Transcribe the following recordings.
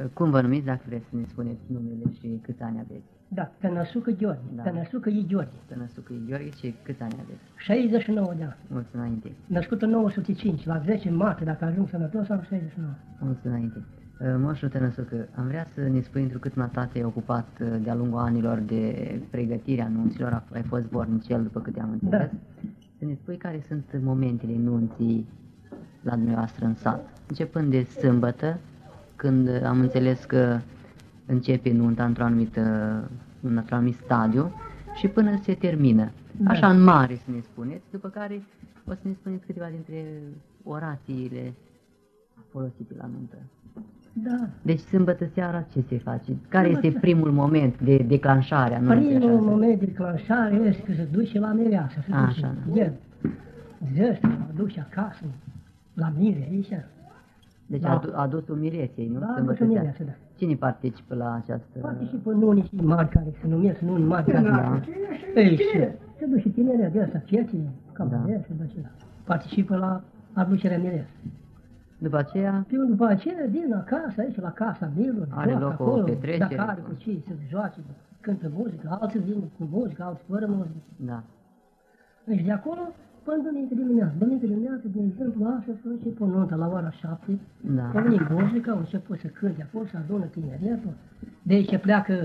Cum vă numiți, dacă vreți să ne spuneți numele și câți ani aveți? Da, Tănăsucă Gheorghe, Da. Tănăsucă E. Gheorghe, Tănăsucă Gheorghe și câți ani aveți? 69 de ani. Mulți înainte. Născut în 905, la 10 martie, dacă ajung sănătos, am 69. Mulți înainte. Moșu Tănăsucă, am vrea să ne spui întrucât tata e ocupat de-a lungul anilor de pregătirea nunților, ai fost vornicel, după câte am înțeles. Da. Să ne spui care sunt momentele nunții la dumneavoastră în sat. Începând de sâmbătă, când am înțeles că începe nunta într-un anumit stadiu și până se termină. Da. Așa în mare să ne spuneți, după care o să ne spuneți câteva dintre orațiile folosite la nuntă. Da. Deci sâmbătă seara ce se face? Care Sâmbătă. este primul moment de declanșare a nunții? Primul așa? moment de declanșare este că se duce la mireasă, se Așa. duce el. Zăște, mă duce acasă, la mire, aici. Deci Da. adusul mireței, nu? Da, Sâmbătă adusul seara. mireasei, da. Cine participă la această... Participă nunii și mari care se numesc nunii mari care ei, se duce tinerea de asta, fieții, cavaler, se duce la. Participă la aducerea miresei. După aceea, După aceea, din acasă, aici, la casa Milor, Are joacă loc o acolo, petrecere. dacă are cu cei să joace, cântă muzică, alții vin cu muzică, alții fără muzică. da, Deci de acolo, până duminică dimineață. Duminică dimineață, de exemplu, astăzi să începe nunta la ora 7, da, au venit muzică, au început să cânte acolo, să adună tineretul. De aici pleacă,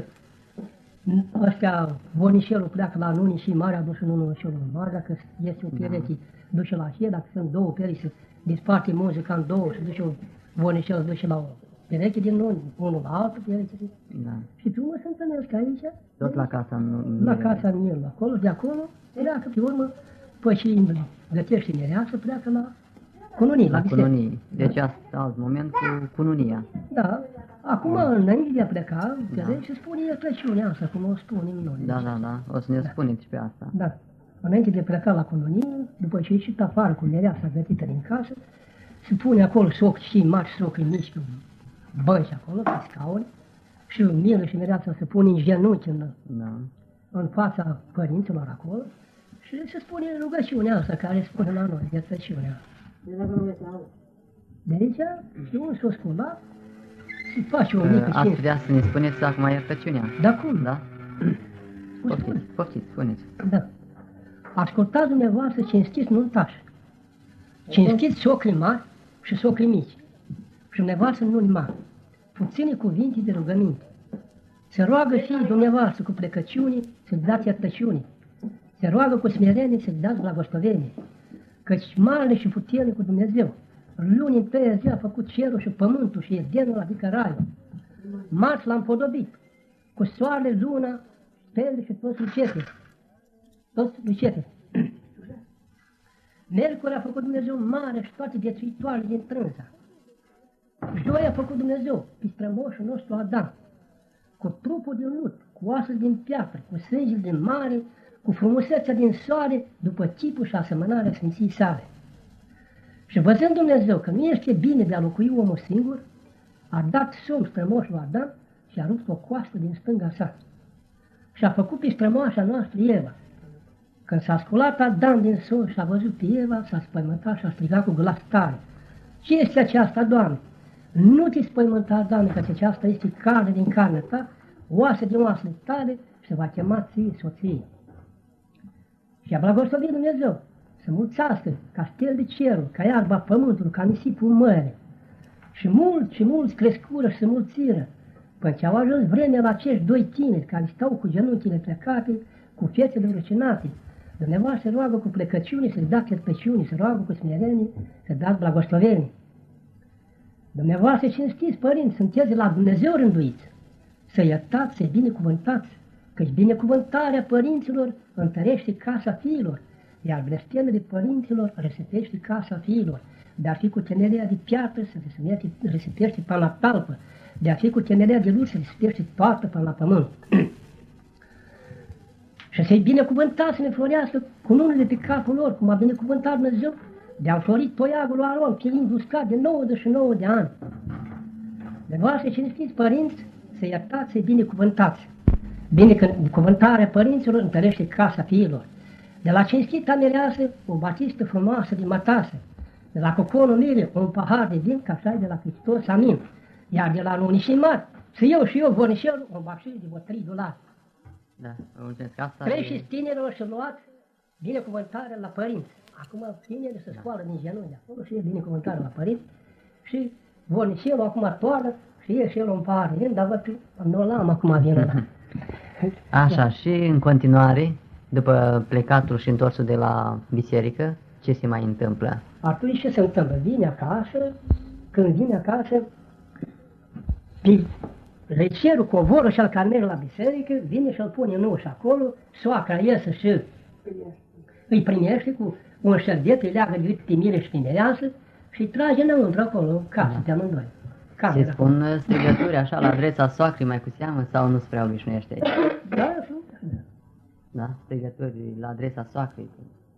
ăștia, vornișelul pleacă la nunii și mare, aduce unul și unul mare, dacă este o pereche, duce la aceea, dacă sunt două perechi, se disparte muzica în două, se duce vornișelul, duce la o pereche din nuni, unul la altul pereche. da. Și pe urmă se întâlnesc aici, Tot la casa la casa Nil, acolo, de acolo, pleacă pe urmă, păi și gătește mireasă, pleacă la cununii, la biserică. cununii. Deci asta alt moment cu cununia. Da, acum, înainte de a pleca, înțelegi, se spune trăciunea asta, cum o spunem noi. Da, da, da. O să ne spuneți și pe asta. Da. Înainte de a pleca la cununie, după ce ieșit afară cu mireasa gătită din casă, se pune acolo soc și mari, socri mici, cu bănci acolo, pe scaune, și mielul și mireasa se pune în genunchi Da. în fața părinților acolo și se spune rugăciunea asta care spune la noi, de trăciunea. De aici, și unul s-o sculat, se face o mică Ați cinste. vrea să ne spuneți acum iertăciunea? Da, cum? Da? Cum spune? Poftiți, poftiți, spuneți. Da. Ascultați dumneavoastră cinstiți nuntași. Cinstiți socri mari și socri mici. Și dumneavoastră nuni mari. Puține cuvinte de rugăminte. Se roagă fiii dumneavoastră cu plecăciune să-ți dați iertăciune. Se roagă cu smerenie să-ți dați blagoslovenie. Căci mare și puternic cu Dumnezeu. Luni întreia zi a făcut cerul și pământul și Edenul, adică raiul. Mars l-a împodobit. Cu soarele, luna, stele și toți lucete. Toți lucete. Mercur a făcut Dumnezeu mare și toate viețuitoarele din trânsa. Joi a făcut Dumnezeu pe strămoșul nostru Adam, cu trupul din lut, cu oasele din piatră, cu sângele din mare, cu frumusețea din soare, după tipul și asemănarea Sfinției sale. Și văzând Dumnezeu că nu este bine de a locui omul singur, a dat somn strămoșul Adam și a rupt o coastă din stânga sa. Și a făcut pe strămoașa noastră Eva. Când s-a sculat Adam din somn și a văzut pe Eva, s-a spăimântat și a strigat cu glas tare: ce este aceasta, Doamne? Nu te spăimânta, Doamne, că aceasta este carne din carnea ta, oase din oasele tale și se va chema ție soție. Și a blagoslovit Dumnezeu să mulțească ca stel de cerul, ca iarba pământului, ca nisipul mării. Și mulți crescură și se mulțiră, până ce au ajuns vremea la acești doi tineri care stau cu genunchile plecate, cu fețele rucinate. Dumneavoastră se roagă cu plecăciune să-i dați iertăciune, se roagă cu smerenie să dați blagoslovenie. Dumneavoastră cinstiți, părinți, sunteți la Dumnezeu rânduiți, să iertați, să-i binecuvântați, căci binecuvântarea părinților întărește casa fiilor, iar blestemele părinților răsătește casa fiilor. De a fi cu temelia de piatră să se răsătește până la talpă, de a fi cu temelia de lut să răsătește toată până la pământ. Și să-i binecuvântați să ne florească cu numele pe capul lor, cum a binecuvântat Dumnezeu, de a înflori toiagul lui Aron, fiind uscat de 99 de ani. De voastre cinstiți, părinți, să iertați, să-i binecuvântați. Binecuvântarea părinților întărește casa fiilor. De la cinstita mireasă, o batistă frumoasă de mătase. De la coconul mire, un pahar de vin, ca așa de la Hristos, amin. Iar de la nuni și mari, să iau și eu vornișelul, o mașină de vreo 3 dolari. Da, vă mulțumesc. Asta Creșteți tinerilor și luați binecuvântare la părinți. Acum tinerii se scoală din genunchi de acolo și e binecuvântare la părinți. Și vornișelul acum toarnă și e și el un pahar de vin, dar văd că nu l-am acum vinul ăla. Așa, și în continuare, după plecatul și întorsul de la biserică, ce se mai întâmplă? Atunci ce se întâmplă? Vine acasă, când vine acasă, lecerul, covorul și al care merge la biserică, vine și îl pune în ușă acolo, soacra iese și îi primește cu un șerdet, îi leagă de timire și tinereasă și îi trage înăuntru acolo, în casă, pe amândoi. Se spun strigături așa la adresa soacrii mai cu seamă sau nu se prea obișnuiește aici? Da, Da, strigături la adresa soacrei.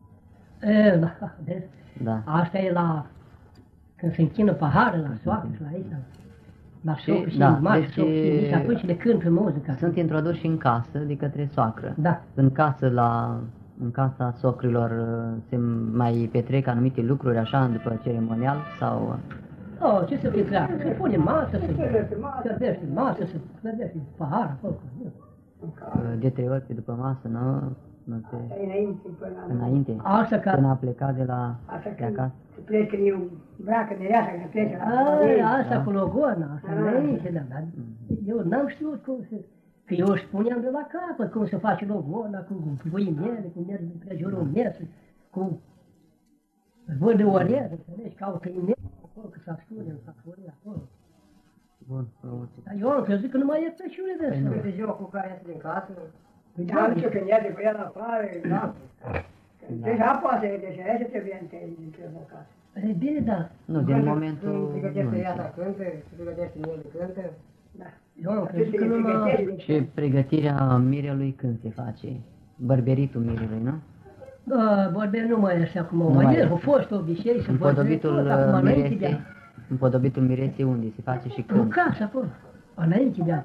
Da. Asta e la când se închină paharul la soacră și la aici, la socru și da, mari, deci, și atunci le cântă muzica. Sunt introduși în casă de către soacră. Da. În casa socrilor se mai petrec anumite lucruri așa după ceremonial sau... Oh, ce să petreacă? Se pune masă, se servește masă, se servește pahar acolo. De 3 ori pe după masă, nu? Nu se... Înainte. Asta ca... Până a plecat de la de acasă. Se plece când eu bracă nereasa, când plece la... Asta cu logona, asta înainte, dar eu n-am știut cum se... Că eu își spuneam de la capăt cum se face logona, cu voimele, cum merg împrejurul mesei, cu vând de oriere, înțelegi, caută inel, acolo, că s-a spune, s-a furit acolo. Bun, Dar eu am crezut că nu mai e plăciune de asta. De ziua cu care iese din casă, da, nici când iese cu el afară, da. Deja poate, deja iese trebuie în casă. E bine, da. Nu, din momentul... Când pregătește iasa cântă, pregătește el cântă. Da. Eu am crezut că nu mai... Și pregătirea mirelui când se face? Bărberitul mirelui, nu? Da, vorbim nu mai este acum. Nu mai este. A fost obicei să vorbim tot, acum Împodobitul înainte de miresei, împodobitul miresei unde se face și în când? casă acolo, înainte de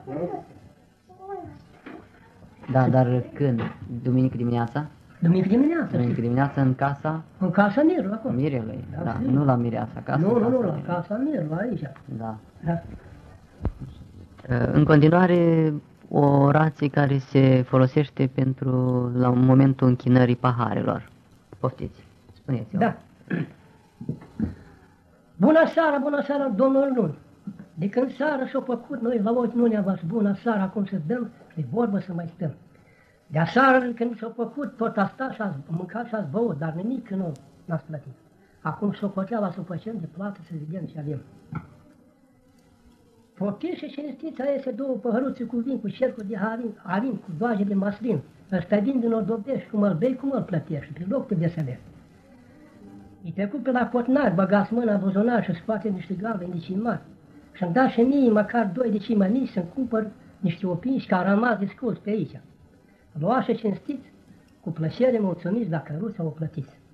Da, dar când? Duminică dimineața? duminică dimineața. Duminică dimineața în casa În casa Mirul acolo. mirelui, Da, da, sigur. nu la mireasa, casa Nu, la mirelui. casa Mirul, aici. Da. Da. În continuare, o orație care se folosește la momentul închinării paharelor. Poftiți, spuneți-o. Da. Bună seara, domnul Luni. De când seara și-o făcut, noi la ochi nu ne-am văzut bună seara, acum să dăm, de vorbă să mai stăm. De aseară, când s-a făcut, tot asta și-ați mâncat și-ați băut, dar nimic nu n-ați plătit. Acum socoteala să facem de plată să vedem ce avem. Poftiți și cinstiți, aiese 2 păhăruțe cu vin, cu cercul de harin, cu doaje de maslin. Ăsta vin din Ordobești, cum îl bei, cum îl plătești, pe loc te deselești. I trecut pe la cotnar, băgați mâna în buzunar și scoate niște galbeni de cei mari. Și-mi da și mie măcar 2 de cei mai mici să-mi cumpăr niște opinși care au rămas desculți pe aici. Luați și cinstiți, cu plăcere mulțumiți dacă ruța o plătiți.